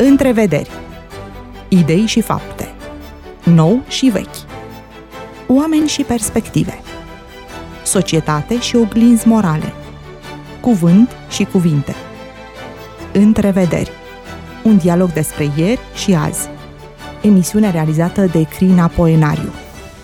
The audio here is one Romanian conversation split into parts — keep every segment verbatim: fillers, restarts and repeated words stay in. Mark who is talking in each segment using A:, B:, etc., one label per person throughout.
A: Întrevederi. Idei și fapte. Nou și vechi. Oameni și perspective. Societate și oglinzi morale. Cuvânt și cuvinte. Întrevederi. Un dialog despre ieri și azi. Emisiune realizată de Crina Poenariu.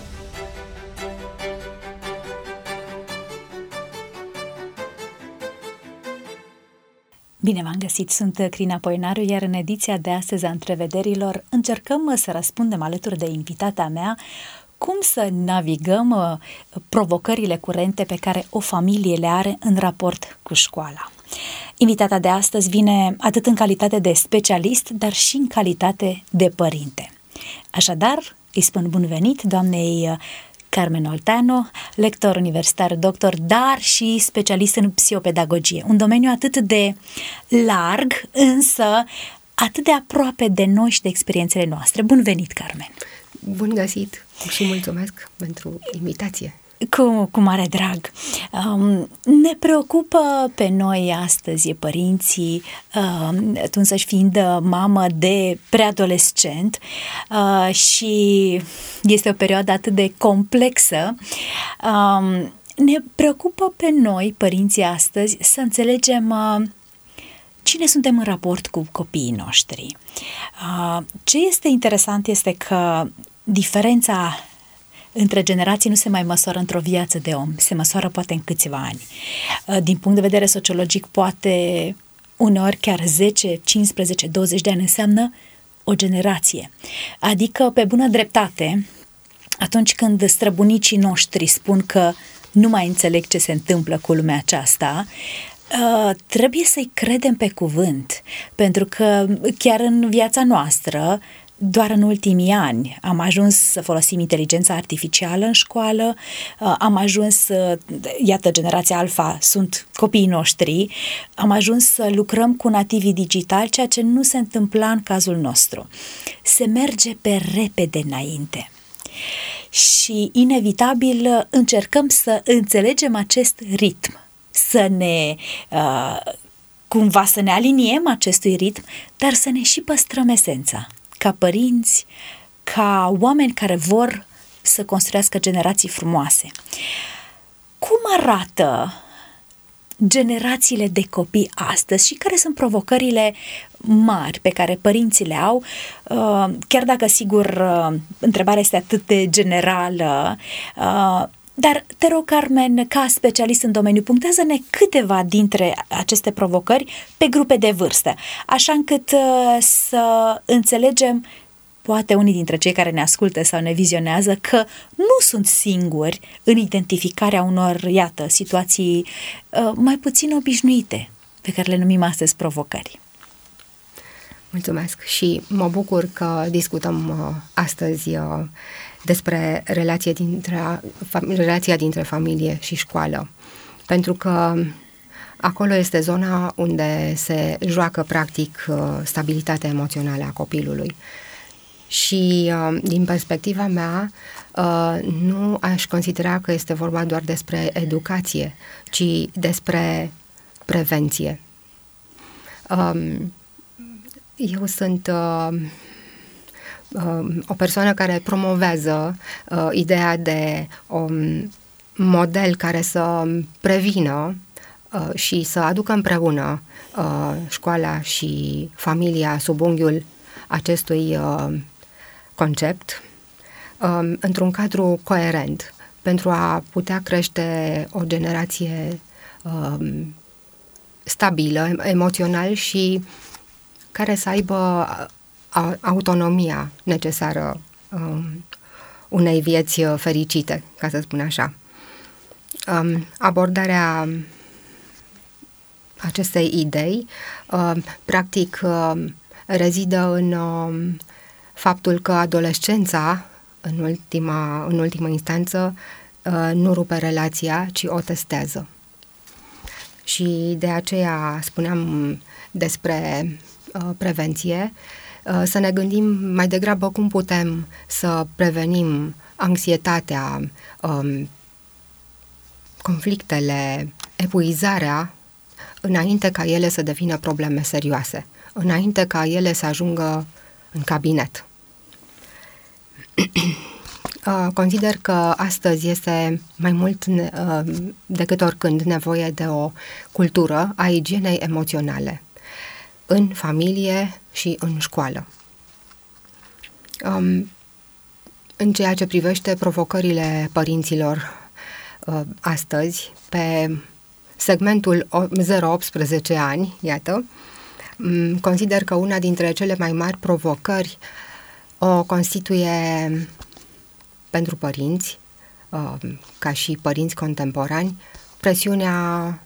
B: Bine v-am găsit, sunt Crina Poenariu, iar în ediția de astăzi a Întrevederilor încercăm să răspundem alături de invitata mea cum să navigăm provocările curente pe care o familie le are în raport cu școala. Invitata de astăzi vine atât în calitate de specialist, dar și în calitate de părinte. Așadar, îi spun bun venit doamnei Carmen Olteanu, lector universitar, doctor, dar și specialist în psihopedagogie. Un domeniu atât de larg, însă atât de aproape de noi și de experiențele noastre. Bun venit, Carmen!
C: Bun găsit și mulțumesc pentru invitație!
B: Cu, cu mare drag. Um, ne preocupă pe noi astăzi, părinții, um, tu însăși fiind mamă de preadolescent uh, și este o perioadă atât de complexă, um, ne preocupă pe noi, părinții astăzi, să înțelegem uh, cine suntem în raport cu copiii noștri. Uh, ce este interesant este că diferența între generații nu se mai măsoară într-o viață de om, se măsoară poate în câțiva ani. Din punct de vedere sociologic, poate uneori chiar zece, cincisprezece, douăzeci de ani înseamnă o generație. Adică, pe bună dreptate, atunci când străbunicii noștri spun că nu mai înțeleg ce se întâmplă cu lumea aceasta, trebuie să-i credem pe cuvânt, pentru că chiar în viața noastră, doar în ultimii ani am ajuns să folosim inteligența artificială în școală, am ajuns, iată, generația Alpha sunt copiii noștri, am ajuns să lucrăm cu nativii digitali, ceea ce nu se întâmpla în cazul nostru. Se merge pe repede înainte și inevitabil încercăm să înțelegem acest ritm, să ne uh, cumva să ne aliniem acestui ritm, dar să ne și păstrăm esența. Ca părinți, ca oameni care vor să construiască generații frumoase. Cum arată generațiile de copii astăzi și care sunt provocările mari pe care părinții le au? Chiar dacă, sigur, întrebarea este atât de generală, dar te rog, Carmen, ca specialist în domeniu, punctează-ne câteva dintre aceste provocări pe grupe de vârstă, așa încât uh, să înțelegem, poate unii dintre cei care ne ascultă sau ne vizionează, că nu sunt singuri în identificarea unor, iată, situații uh, mai puțin obișnuite, pe care le numim astăzi provocări.
C: Mulțumesc și mă bucur că discutăm uh, astăzi uh, despre relația dintre, relația dintre familie și școală, pentru că acolo este zona unde se joacă practic stabilitatea emoțională a copilului. Și din perspectiva mea, nu aș considera că este vorba doar despre educație, ci despre prevenție. Eu sunt o persoană care promovează uh, ideea de un model care să prevină uh, și să aducă împreună uh, școala și familia sub unghiul acestui uh, concept uh, într-un cadru coerent pentru a putea crește o generație uh, stabilă, emoțional și care să aibă autonomia necesară um, unei vieți fericite, ca să spun așa. Um, abordarea acestei idei um, practic um, rezidă în um, faptul că adolescența, în ultima, în ultima instanță, uh, nu rupe relația, ci o testează. Și de aceea spuneam despre uh, prevenție, să ne gândim mai degrabă cum putem să prevenim anxietatea, conflictele, epuizarea, înainte ca ele să devină probleme serioase înainte ca ele să ajungă în cabinet. Consider că astăzi este mai mult decât oricând nevoie de o cultură a igienei emoționale în familie și în școală. În ceea ce privește provocările părinților astăzi, pe segmentul zero optsprezece ani, iată, consider că una dintre cele mai mari provocări o constituie pentru părinți, ca și părinți contemporani, presiunea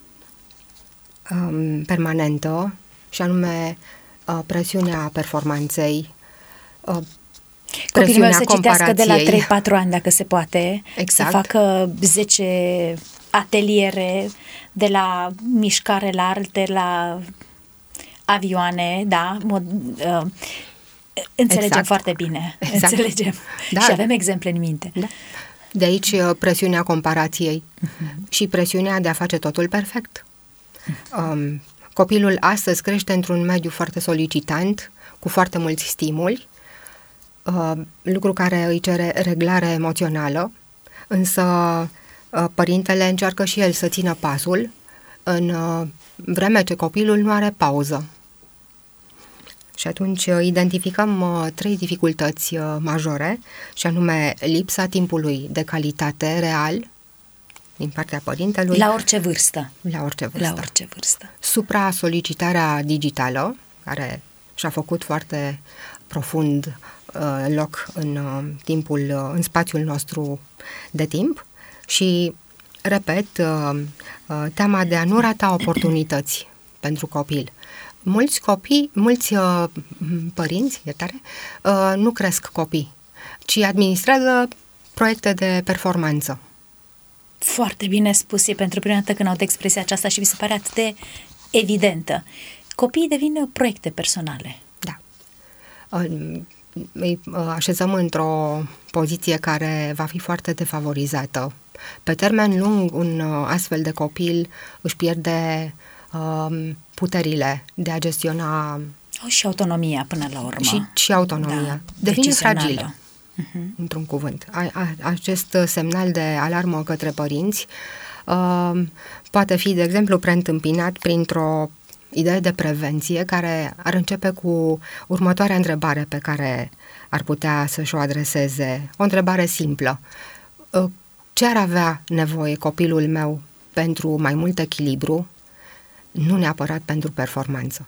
C: permanentă, și anume presiunea performanței,
B: copiii mei să citească de la trei patru ani, dacă se poate,
C: exact.
B: Să facă zece ateliere, de la mișcare la arte, la avioane, da, mod, uh, înțelegem exact. Foarte bine, exact. Înțelegem da. Și avem exemple în minte.
C: Da. De aici presiunea comparației uh-huh. și presiunea de a face totul perfect. Uh-huh. Um, copilul astăzi crește într-un mediu foarte solicitant, cu foarte mulți stimuli, uh, lucru care îi cere reglare emoțională, însă uh, părintele încearcă și el să țină pasul în uh, vreme ce copilul nu are pauză. Și atunci identificăm uh, trei dificultăți uh, majore, și anume lipsa timpului de calitate real din partea părintelui.
B: La orice vârstă.
C: La orice vârstă.
B: La orice vârstă.
C: Supra-solicitarea digitală, care și-a făcut foarte profund uh, loc în uh, timpul, uh, în spațiul nostru de timp și, repet, uh, uh, teama de a nu rata oportunități pentru copil. Mulți copii, mulți uh, părinți, iertare, uh, nu cresc copii, ci administrează proiecte de performanță.
B: Foarte bine spus, e pentru prima dată când aud expresia aceasta și mi se pare atât de evidentă. Copiii devin proiecte personale.
C: Da. Îi așezăm într-o poziție care va fi foarte defavorizată. Pe termen lung, un astfel de copil își pierde um, puterile de a gestiona...
B: O, și autonomia până la urmă.
C: Și, și autonomia. Da, devine fragilă. Uh-huh. Într-un cuvânt. A, a, acest semnal de alarmă către părinți uh, poate fi, de exemplu, preîntâmpinat printr-o idee de prevenție care ar începe cu următoarea întrebare pe care ar putea să-și o adreseze. O întrebare simplă. Uh, ce ar avea nevoie copilul meu pentru mai mult echilibru, nu neapărat pentru performanță?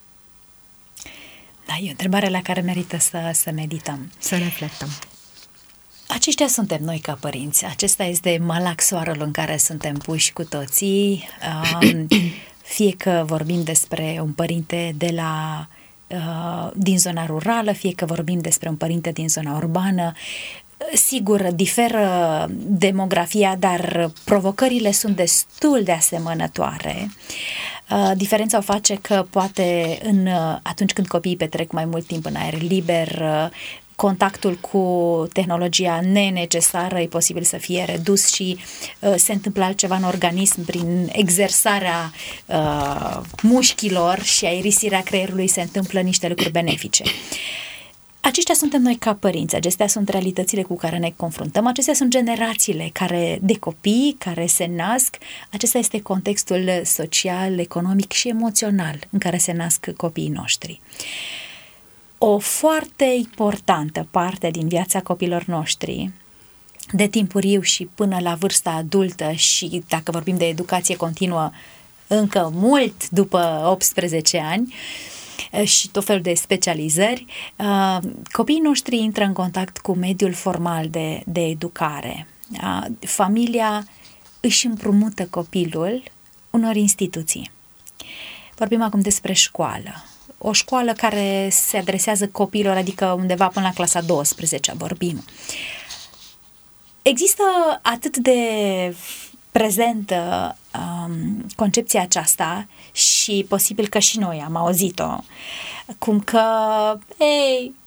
B: Da, e o întrebare la care merită să, să medităm.
C: Să reflectăm.
B: Aceștia suntem noi ca părinți. Acesta este malaxoarul în care suntem puși cu toții. Um, fie că vorbim despre un părinte de la, uh, din zona rurală, fie că vorbim despre un părinte din zona urbană. Sigur, diferă demografia, dar provocările sunt destul de asemănătoare. Uh, diferența o face că poate în, uh, atunci când copiii petrec mai mult timp în aer liber, uh, contactul cu tehnologia nenecesară e posibil să fie redus și uh, se întâmplă altceva în organism prin exersarea uh, mușchilor și aerisirea creierului, se întâmplă niște lucruri benefice. Aceștia suntem noi ca părinți, acestea sunt realitățile cu care ne confruntăm, acestea sunt generațiile care, de copii care se nasc, acesta este contextul social, economic și emoțional în care se nasc copiii noștri. O foarte importantă parte din viața copiilor noștri, de timpuriu și până la vârsta adultă și dacă vorbim de educație continuă, încă mult după optsprezece ani, și tot felul de specializări, copiii noștri intră în contact cu mediul formal de, de educare. Familia își împrumută copilul unor instituții. Vorbim acum despre școală. O școală care se adresează copiilor, adică undeva până la clasa a douăsprezecea vorbim. Există atât de prezentă um, concepția aceasta și posibil că și noi am auzit-o, cum că, ei,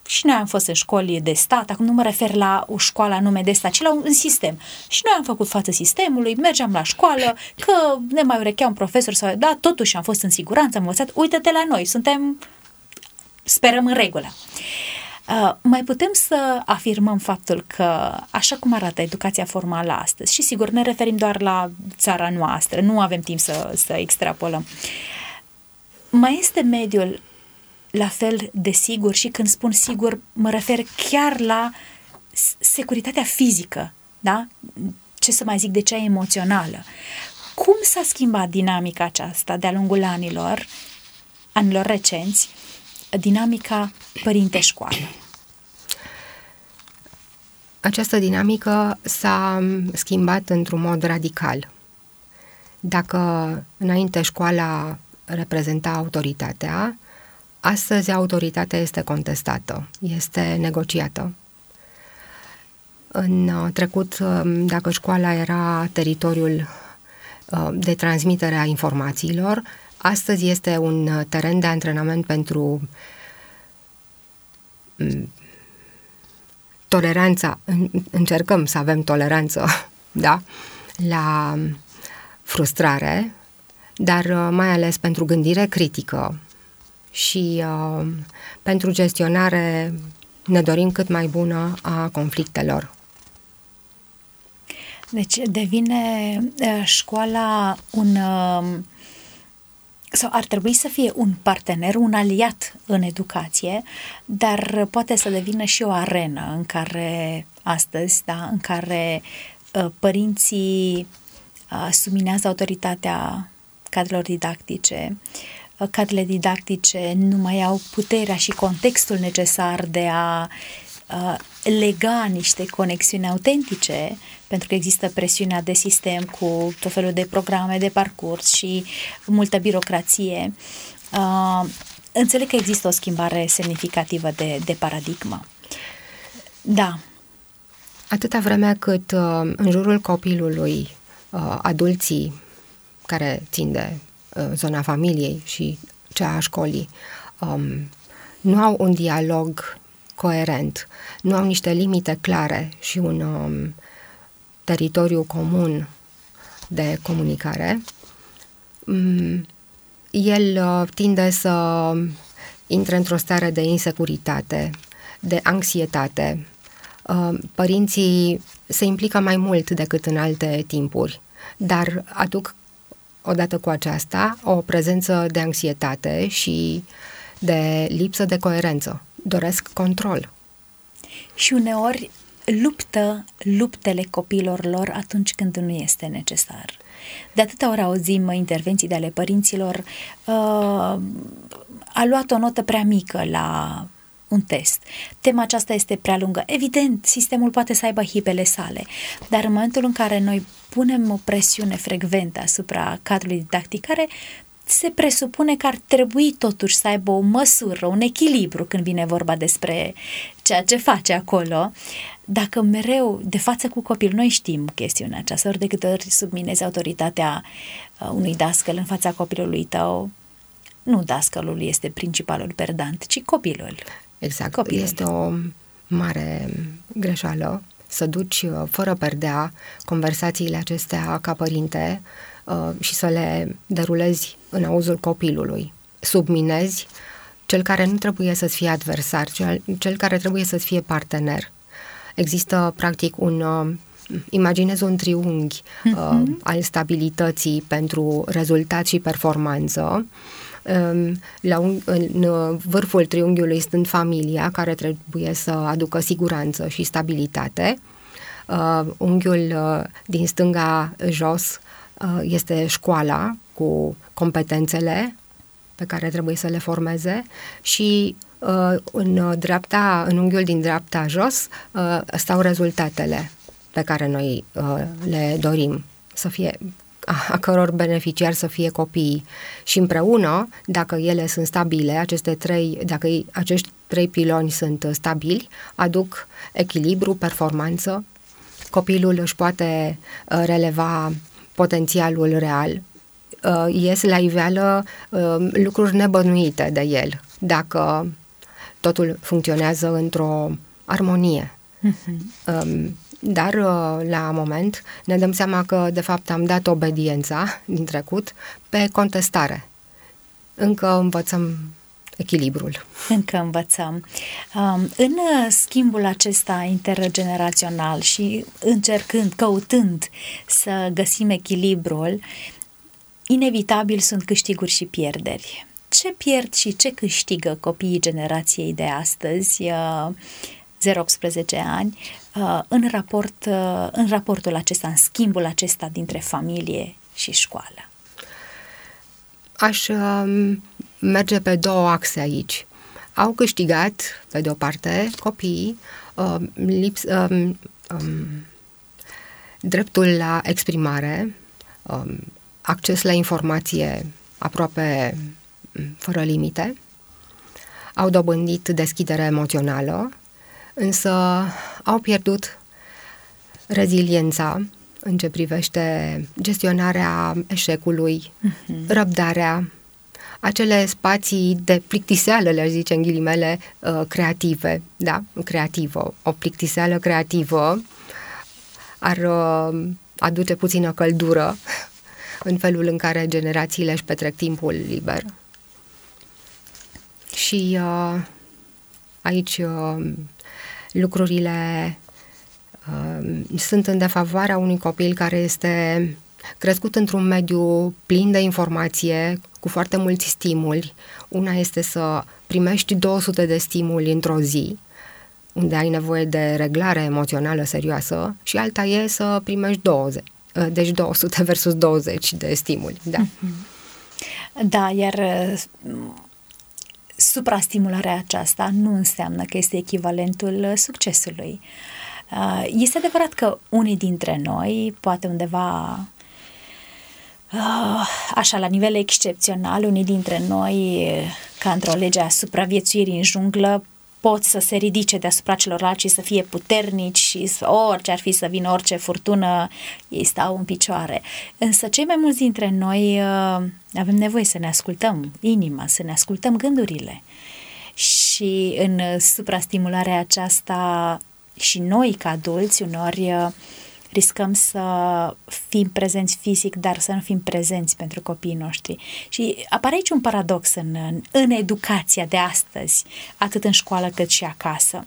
B: și noi am fost în școli de stat, acum nu mă refer la o școală anume de stat, ci la un sistem. Și noi am făcut față sistemului, mergeam la școală, că ne mai urechea un profesor sau, da, totuși am fost în siguranță, am învățat, uite-te la noi, suntem, sperăm în regulă. Uh, mai putem să afirmăm faptul că, așa cum arată educația formală astăzi, și sigur ne referim doar la țara noastră, nu avem timp să, să extrapolăm, mai este mediul la fel de sigur, și când spun sigur mă refer chiar la securitatea fizică, da? Ce să mai zic de cea emoțională. Cum s-a schimbat dinamica aceasta de-a lungul anilor, anilor recenți, dinamica părinte-școală?
C: Această dinamică s-a schimbat într-un mod radical. Dacă înainte școala reprezenta autoritatea, astăzi autoritatea este contestată, este negociată. În trecut, dacă școala era teritoriul de transmitere a informațiilor, astăzi este un teren de antrenament pentru toleranța, încercăm să avem toleranță, da, la frustrare, dar mai ales pentru gândire critică și uh, pentru gestionare, ne dorim cât mai bună, a conflictelor.
B: Deci devine uh, școala un... Uh, sau ar trebui să fie un partener, un aliat în educație, dar poate să devină și o arenă în care astăzi, da, în care uh, părinții uh, subminează autoritatea cadrelor didactice, uh, cadrele didactice nu mai au puterea și contextul necesar de a uh, lega niște conexiuni autentice, pentru că există presiunea de sistem cu tot felul de programe de parcurs și multă birocrație. Uh, înțeleg că există o schimbare semnificativă de, de paradigmă. Da.
C: Atâta vreme cât uh, în jurul copilului uh, adulții care țin de uh, zona familiei și cea a școlii um, nu au un dialog coerent, nu au niște limite clare și un um, teritoriu comun de comunicare, um, el uh, tinde să intre într-o stare de insecuritate, de anxietate. Uh, părinții se implică mai mult decât în alte timpuri, dar aduc odată cu aceasta o prezență de anxietate și de lipsă de coerență. Doresc control.
B: Și uneori luptă luptele copiilor lor atunci când nu este necesar. De atâta ori auzim intervenții de ale părinților, uh, a luat o notă prea mică la un test. Tema aceasta este prea lungă. Evident, sistemul poate să aibă hibele sale, dar în momentul în care noi punem o presiune frecventă asupra cadrului didactic, care se presupune că ar trebui totuși să aibă o măsură, un echilibru când vine vorba despre ceea ce face acolo. Dacă mereu, de față cu copil, noi știm chestiunea aceasta, ori de câte ori subminezi autoritatea unui dascăl în fața copilului tău, nu dascălul este principalul perdant, ci copilul.
C: Exact.
B: Copilul.
C: Este o mare greșeală să duci fără perdea conversațiile acestea ca părinte uh, și să le derulezi în auzul copilului. Subminezi cel care nu trebuie să-ți fie adversar, cel, cel care trebuie să-ți fie partener. Există, practic, un... Uh, imaginez un triunghi uh, uh-huh. al stabilității pentru rezultat și performanță. La un, în vârful triunghiului stând familia, care trebuie să aducă siguranță și stabilitate. Uh, unghiul uh, din stânga jos uh, este școala cu competențele pe care trebuie să le formeze și uh, în dreapta, în unghiul din dreapta jos uh, stau rezultatele pe care noi uh, le dorim să fie, a căror beneficiari să fie copiii. Și împreună, dacă ele sunt stabile, aceste trei, dacă acești trei piloni sunt stabili, aduc echilibru, performanță, copilul își poate uh, releva potențialul real, uh, ies la iveală uh, lucruri nebănuite de el. Dacă totul funcționează într-o armonie. Uh-huh. Um, dar la moment ne dăm seama că de fapt am dat obediența din trecut pe contestare. Încă învățăm echilibrul.
B: Încă învățăm. Um, în schimbul acesta intergenerațional și încercând, căutând să găsim echilibrul, inevitabil sunt câștiguri și pierderi. Ce pierd și ce câștigă copiii generației de astăzi, uh, zero optsprezece ani, uh, în, raport, uh, în raportul acesta, în schimbul acesta dintre familie și școală?
C: Aș uh, merge pe două axe aici. Au câștigat, pe de o parte, copiii uh, lips, uh, um, dreptul la exprimare, uh, acces la informație aproape fără limite, au dobândit deschidere emoțională, însă au pierdut reziliența în ce privește gestionarea eșecului, uh-huh. răbdarea, acele spații de plictiseală, le-aș zice în ghilimele, creative, da? Creativă. O plictiseală creativă ar aduce puțină căldură în felul în care generațiile își petrec timpul liber. Și uh, aici uh, lucrurile uh, sunt în defavoarea unui copil care este crescut într-un mediu plin de informație, cu foarte mulți stimuli. Una este să primești două sute de stimuli într-o zi, unde ai nevoie de reglare emoțională serioasă, și alta e să primești douăzeci. Deci două sute versus douăzeci de stimuli. Da,
B: da, iar suprastimularea aceasta nu înseamnă că este echivalentul succesului. Este adevărat că unii dintre noi, poate undeva așa la nivel excepțional, unii dintre noi, ca într-o lege a supraviețuirii în junglă, pot să se ridice deasupra celorlalți și să fie puternici și să, orice ar fi să vină, orice furtună, ei stau în picioare. Însă cei mai mulți dintre noi uh, avem nevoie să ne ascultăm inima, să ne ascultăm gândurile. Și în suprastimularea aceasta și noi ca adulți uneori uh, riscăm să fim prezenți fizic, dar să nu fim prezenți pentru copiii noștri. Și apare aici un paradox în, în, în educația de astăzi, atât în școală cât și acasă.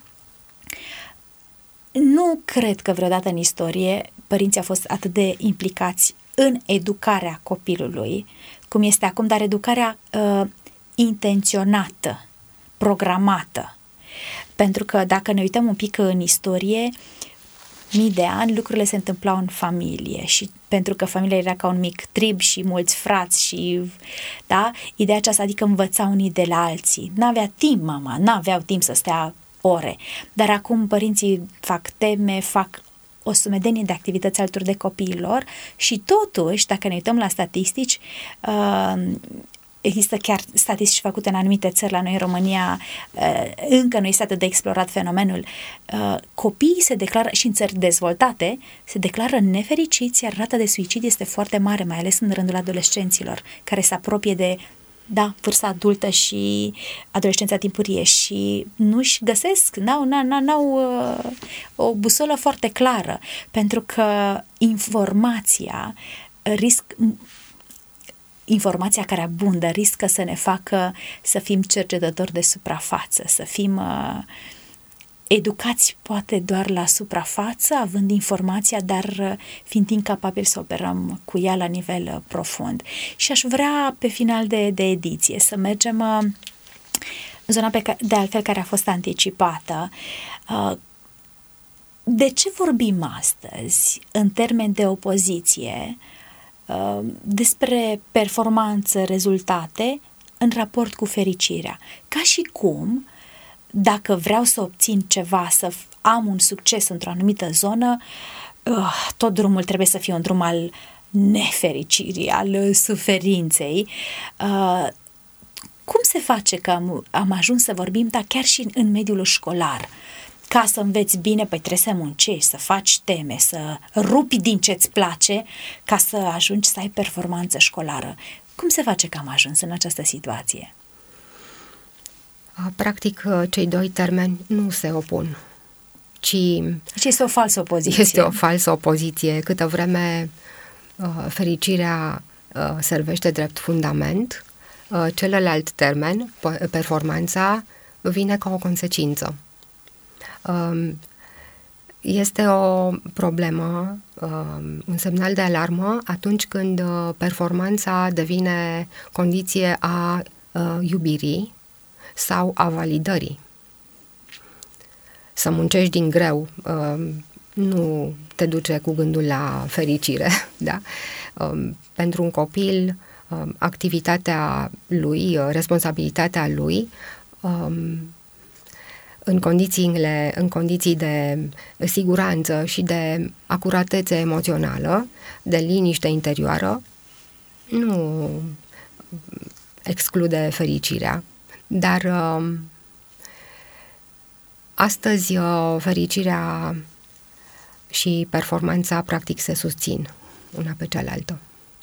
B: Nu cred că vreodată în istorie părinții au fost atât de implicați în educarea copilului, cum este acum, dar educarea uh, intenționată, programată. Pentru că dacă ne uităm un pic în istorie, mii de ani lucrurile se întâmplau în familie și pentru că familia era ca un mic trib și mulți frați și, da, ideea aceasta, adică învăța unii de la alții. N-avea timp mama, n-aveau timp să stea ore, dar acum părinții fac teme, fac o sumedenie de activități alături de copiilor și totuși, dacă ne uităm la statistici, uh, există chiar statistici făcute în anumite țări, la noi în România încă nu este atât de explorat fenomenul. Copiii se declară, și în țări dezvoltate, se declară nefericiți, iar rata de suicid este foarte mare, mai ales în rândul adolescenților, care se apropie de, da, vârsta adultă și adolescența timpurie și nu-și găsesc, n-au, n-au, n-au o busolă foarte clară, pentru că informația risc... informația care abundă riscă să ne facă să fim cercetători de suprafață, să fim uh, educați poate doar la suprafață, având informația, dar uh, fiind incapabili să operăm cu ea la nivel uh, profund. Și aș vrea pe final de, de ediție să mergem uh, în zona pe care, de altfel care a fost anticipată. Uh, de ce vorbim astăzi în termeni de opoziție despre performanță, rezultate în raport cu fericirea? Ca și cum, dacă vreau să obțin ceva, să am un succes într-o anumită zonă, tot drumul trebuie să fie un drum al nefericirii, al suferinței. Cum se face că am, am ajuns să vorbim, dar chiar și în mediul școlar? Ca să înveți bine, păi trebuie să muncești, să faci teme, să rupi din ce-ți place ca să ajungi să ai performanță școlară. Cum se face că am ajuns în această situație?
C: Practic, cei doi termeni nu se opun, ci...
B: Deci este o falsă opoziție.
C: Este o falsă opoziție. Câtă vreme fericirea servește drept fundament, celălalt termen, performanța, vine ca o consecință. Este o problemă, un semnal de alarmă atunci când performanța devine condiție a iubirii sau a validării. Să muncești din greu nu te duce cu gândul la fericire, da? Pentru un copil, activitatea lui, responsabilitatea lui, în condițiile, în condiții de siguranță și de acuratețe emoțională, de liniște interioară, nu exclude fericirea. Dar astăzi fericirea și performanța practic se susțin una pe cealaltă.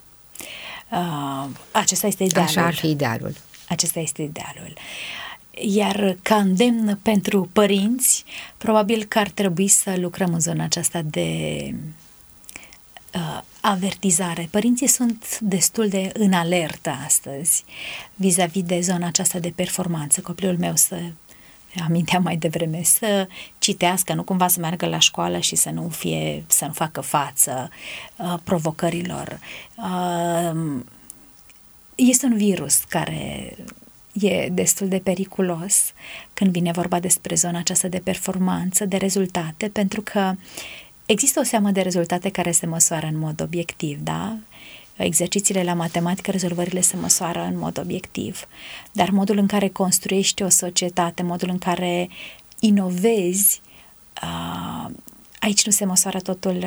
B: Uh, acesta este idealul.
C: Așa ar fi idealul.
B: Acesta este idealul. Iar ca îndemn pentru părinți, probabil că ar trebui să lucrăm în zona aceasta de uh, avertizare. Părinții sunt destul de în alertă astăzi vis-a-vis de zona aceasta de performanță. Copilul meu să aminteam mai devreme, să citească, nu cumva să meargă la școală și să nu fie, să nu facă față uh, provocărilor. Uh, este un virus care e destul de periculos când vine vorba despre zona aceasta de performanță, de rezultate, pentru că există o seamă de rezultate care se măsoară în mod obiectiv, da? Exercițiile la matematică, rezolvările se măsoară în mod obiectiv, dar modul în care construiești o societate, modul în care inovezi, aici nu se măsoară totul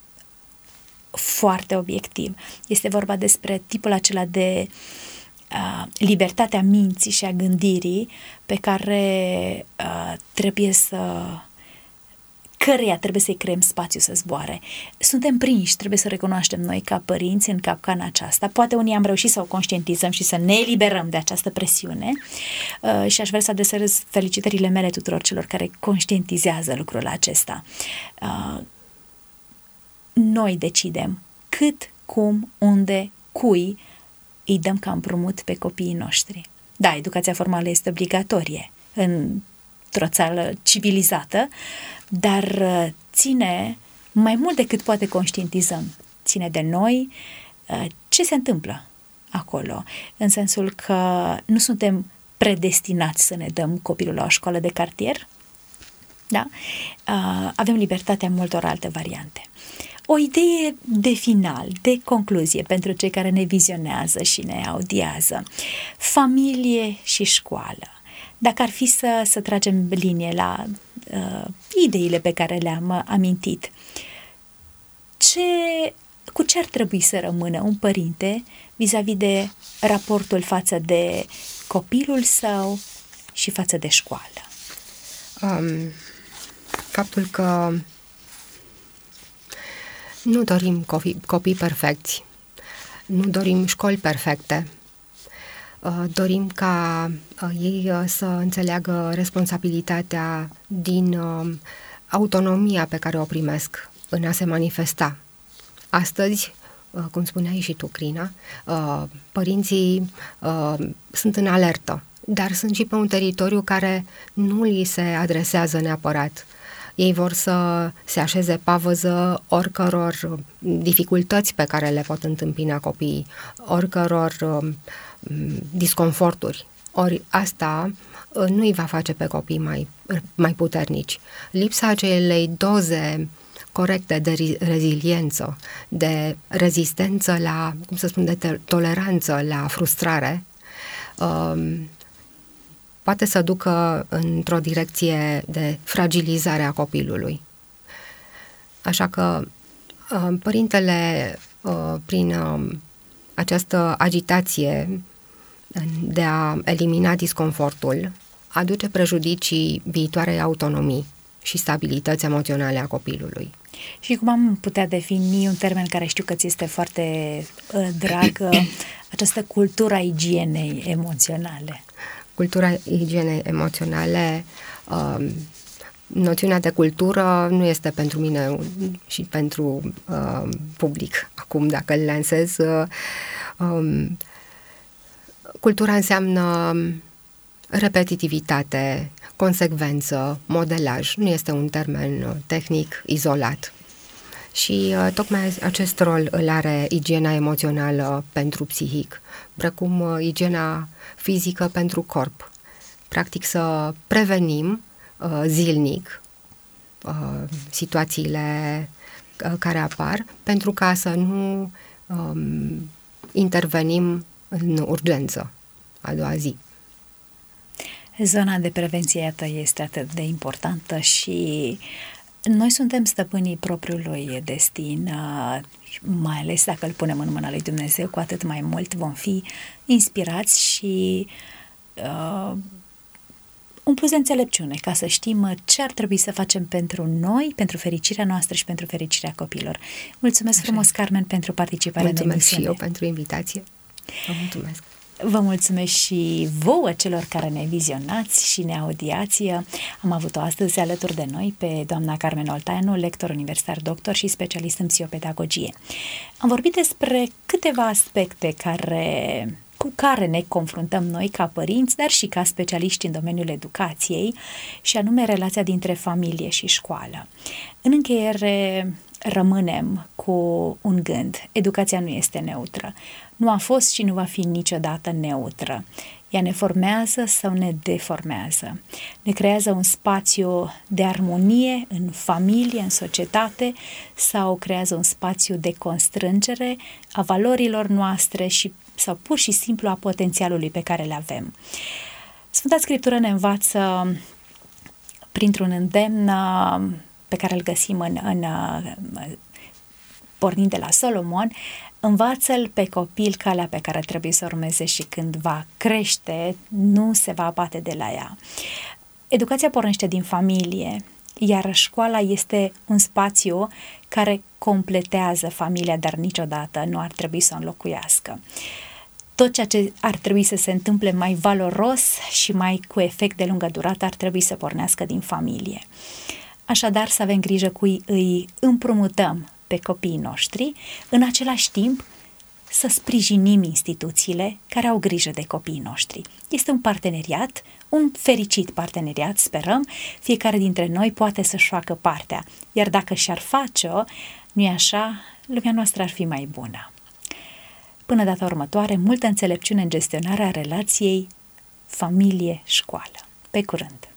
B: foarte obiectiv. Este vorba despre tipul acela de libertatea minții și a gândirii pe care trebuie să... căreia trebuie să-i creăm spațiu să zboare. Suntem prinși, trebuie să recunoaștem noi ca părinți în capcana aceasta. Poate unii am reușit să o conștientizăm și să ne eliberăm de această presiune uh, și aș vrea să adresez felicitările mele tuturor celor care conștientizează lucrul acesta. Uh, noi decidem cât, cum, unde, cui îi dăm ca împrumut pe copiii noștri. Da, educația formală este obligatorie în într-o țară civilizată, dar ține mai mult decât poate conștientizăm. Ține de noi ce se întâmplă acolo, în sensul că nu suntem predestinați să ne dăm copilul la o școală de cartier, da? Avem libertatea multor alte variante. O idee de final, de concluzie pentru cei care ne vizionează și ne audiază. Familie și școală. Dacă ar fi să, să tragem linie la uh, ideile pe care le-am amintit, ce, cu ce ar trebui să rămână un părinte vis-a-vis de raportul față de copilul său și față de școală?
C: Um, faptul că nu dorim copii, copii perfecți, nu dorim școli perfecte, dorim ca ei să înțeleagă responsabilitatea din autonomia pe care o primesc în a se manifesta. Astăzi, cum spuneai și tu, Crina, părinții sunt în alertă, dar sunt și pe un teritoriu care nu li se adresează neapărat. Ei vor să se așeze pavăză oricăror dificultăți pe care le pot întâmpina copiii, oricăror disconforturi. Ori asta nu îi va face pe copii mai, mai puternici. Lipsa acelei doze corecte de reziliență, de rezistență la, cum să spun, de toleranță la frustrare, um, poate să ducă într-o direcție de fragilizare a copilului. Așa că uh, părintele, uh, prin uh, această agitație de a elimina disconfortul, aduce prejudicii viitoarei autonomii și stabilități emoționale a copilului.
B: Și cum am putea defini un termen care știu că ți este foarte uh, drag, uh, această cultură a igienei emoționale?
C: cultura igienei emoționale, uh, noțiunea de cultură nu este pentru mine și pentru uh, public. Acum, dacă îl lansez, uh, um, cultura înseamnă repetitivitate, consecvență, modelaj. Nu este un termen tehnic izolat. Și uh, tocmai acest rol îl are igiena emoțională pentru psihic, precum uh, igiena fizică pentru corp. Practic să prevenim uh, zilnic uh, situațiile uh, care apar, pentru ca să nu um, intervenim în urgență a doua zi.
B: Zona de prevenție, iată, este atât de importantă și noi suntem stăpânii propriului destin, mai ales dacă îl punem în mâna lui Dumnezeu, cu atât mai mult vom fi inspirați și uh, un plus de înțelepciune, ca să știm ce ar trebui să facem pentru noi, pentru fericirea noastră și pentru fericirea copiilor. Mulțumesc Așa. frumos, Carmen, pentru participarea în emisiune.
C: Mulțumesc și eu pentru invitație. Vă mulțumesc.
B: Vă mulțumesc și vouă, celor care ne vizionați și ne audiați. Am avut-o astăzi alături de noi pe doamna Carmen Olteanu, lector universitar doctor și specialist în psihopedagogie. Am vorbit despre câteva aspecte care, cu care ne confruntăm noi ca părinți, dar și ca specialiști în domeniul educației, și anume relația dintre familie și școală. În încheiere, rămânem cu un gând. Educația nu este neutră. Nu a fost și nu va fi niciodată neutră. Ea ne formează sau ne deformează. Ne creează un spațiu de armonie în familie, în societate, sau creează un spațiu de constrângere a valorilor noastre și, sau pur și simplu a potențialului pe care le avem. Sfânta Scriptură ne învață printr-un îndemn pe care îl găsim în, în, pornind de la Solomon: învață-l pe copil calea pe care trebuie să urmeze și când va crește, nu se va abate de la ea. Educația pornește din familie, iar școala este un spațiu care completează familia, dar niciodată nu ar trebui să o înlocuiască. Tot ceea ce ar trebui să se întâmple mai valoros și mai cu efect de lungă durată ar trebui să pornească din familie. Așadar, să avem grijă cui îi împrumutăm pe copiii noștri, în același timp să sprijinim instituțiile care au grijă de copiii noștri. Este un parteneriat, un fericit parteneriat, sperăm, fiecare dintre noi poate să-și facă partea, iar dacă și-ar face-o, nu-i așa, lumea noastră ar fi mai bună. Până data următoare, multă înțelepciune în gestionarea relației familie-școală. Pe curând!